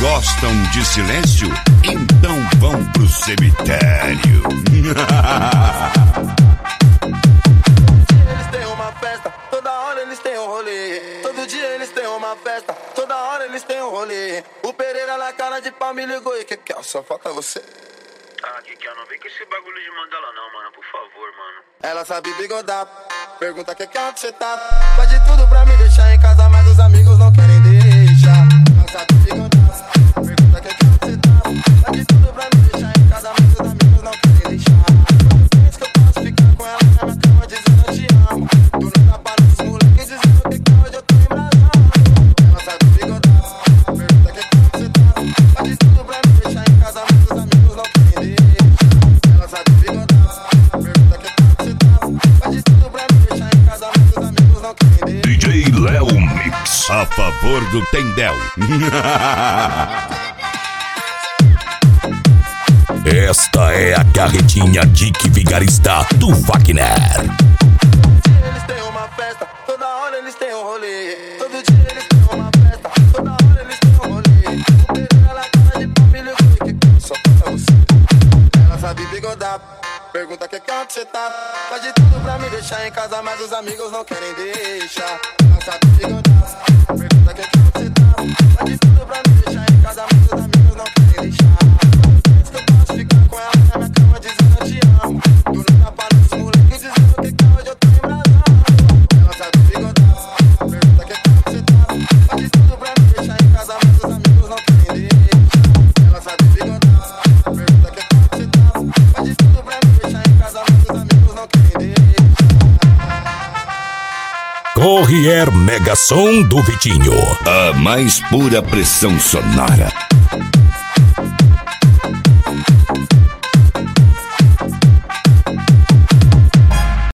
Gostam de silêncio? Então vão pro cemitério. Eles têm uma festa, toda hora eles têm um rolê. Todo dia eles têm uma festa, toda hora eles têm um rolê. O Pereira na cara de pau me ligou e que é? Só falta você. Ah, que não vem com esse bagulho de mandala não, mano, por favor, mano. Ela sabe bigodar, pergunta que onde você tá. Faz de tudo pra me deixar em casa, mas os amigos não querem deixar. Ela sabe bigodar, pergunta que onde você tá. Faz de tudo pra me deixar em casa, mas os amigos não querem deixar. Pensa que eu posso ficar com ela na minha cama dizendo eu te amo. Tu nunca para dos moleques dizendo que hoje eu tô embrasado. Ela sabe bigodar, pergunta que onde você tá. Faz de tudo pra me deixar em casa, mas os amigos não querem deixar. Ela sabe bigodar, pergunta que onde você tá. Faz de tudo pra me deixar em casa, mas os amigos não querem deixar. DJ Léo Mix, a favor do Tendel. Esta é a carretinha Dick Vigarista do Wagner. Eles têm uma festa, toda hora eles têm um rolê. Todo dia eles têm uma festa, toda hora eles têm um rolê. O Pereira na cara de pau me ligou e que só falta você. Ela sabe bigodar, pergunta que onde você tá. Faz de tudo pra me deixar em casa, mas os amigos não querem deixar. Ela sabe bigodar, pergunta que onde você tá. Faz de tudo pra me deixar em casa, mas os amigos não querem deixar. Pensa que eu posso ficar com ela na minha cama dizendo eu te amo. Tu nunca para dos moleques dizendo que hoje eu tô embrasado. Ela sabe bigodar, pergunta que onde você tá. Faz de tudo pra me deixar em casa, mas os amigos não querem deixar. Ela sabe bigodar, pergunta que onde você tá. Faz de tudo pra me deixar em casa, mas os amigos não querem deixar. Corrier Mega Som do Vitinho. A mais pura pressão sonora.